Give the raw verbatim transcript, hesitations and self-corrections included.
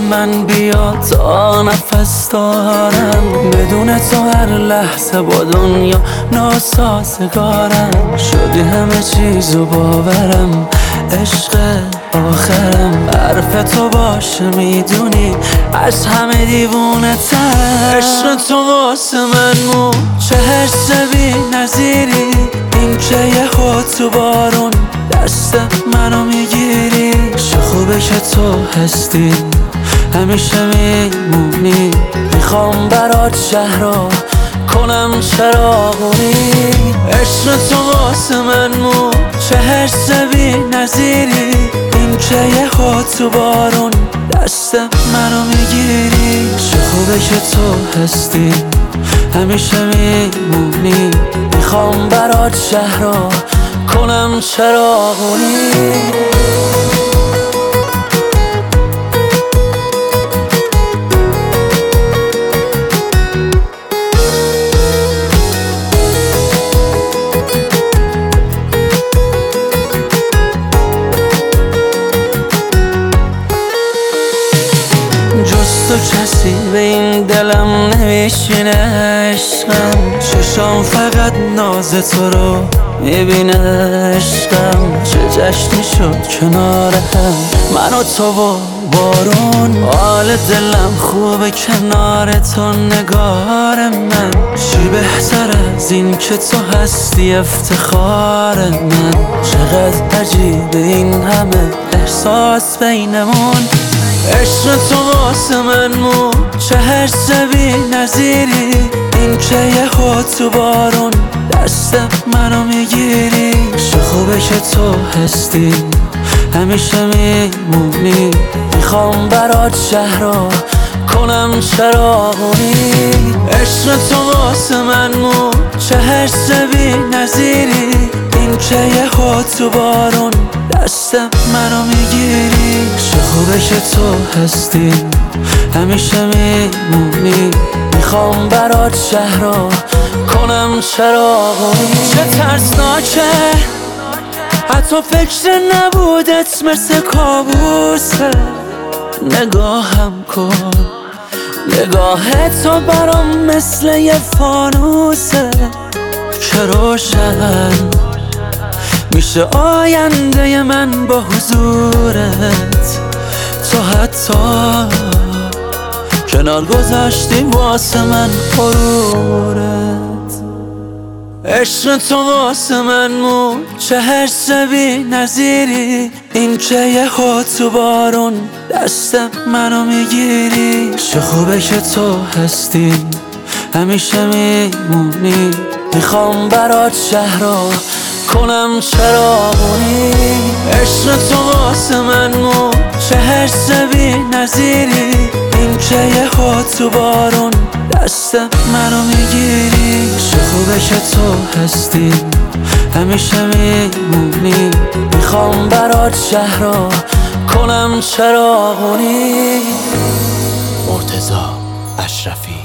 من بیا تا نفس دارم. بدون تو هر لحظه با دنیا ناسازگارم. شدی همه چیزو باورم، عشق آخرم. حرف تو باشه میدونی از همه دیوونه تر. عشق تو واسه من مو چه حس بی نظیری. این که یه خود تو بارون دست منو میگیری. چه خوبه که تو هستی همیشه میمونی. میخوام برات شهرها کنم چراغونی. عشق تو واسه من مو چه حس بی نظیری. این که یه خود تو بارون دست منو میگیری. چه خوبه که تو هستی همیشه میمونی. میخوام برات شهرها کنم چراغونی. جز تو کسی به این دلم نمیشینه عشقم. چشام فقط ناز تو رو میبینه عشقم. چه جشنی شد کنار هم من و تو و بارون. حال دلم خوبه کنار تو نگار من. چی بهتر از این که تو هستی افتخار من. چقدر عجیبه این همه احساس بینمون. عشق تو واسه من مو چه حس بی نظیری. این که یه خود تو بارون دست منو میگیری. چه خوبه که تو هستی همیشه میمونی. میخوام برات شهرها کنم چراغونی. عشق تو واسه من مو چه حس بی نظیری. این که یه خود تو بارون دست منو میگیری. چه خوبه که تو هستی همیشه میمونی. میخوام برات شهرها کنم چراغونی. چه ترسناکه حتی فکر نبودت مثل کابوسه. نگاهم کن نگاه تو برام مثل یه فانوسه که روشن میشه آینده من با حضورت. تو حتی کنار گذاشتی واسه من غرورت. عشق تو واسه من مو چه حس بی نظیری. این که یه خود تو بارون دست منو میگیری. چه خوبه که تو هستی همیشه میمونی. میخوام برات شهرها کنم چراغونی. عشق تو واسه من مو چه حس بی نظیری. این که یه خود تو بارون دست منو میگیری. چه خوبه که تو هستی همیشه میمونی. میخوام برات شهرها کنم چراغونی. مرتضی اشرفی.